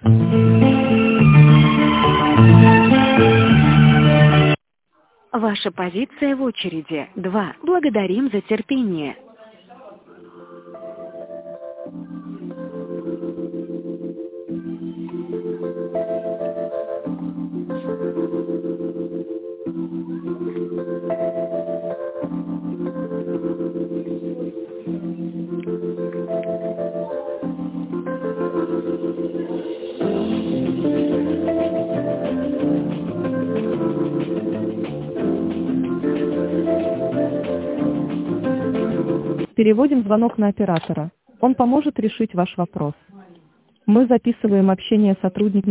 Ваша позиция в очереди. 2. Благодарим за терпение. Переводим звонок на оператора. Он поможет решить ваш вопрос. Мы записываем общение сотрудников.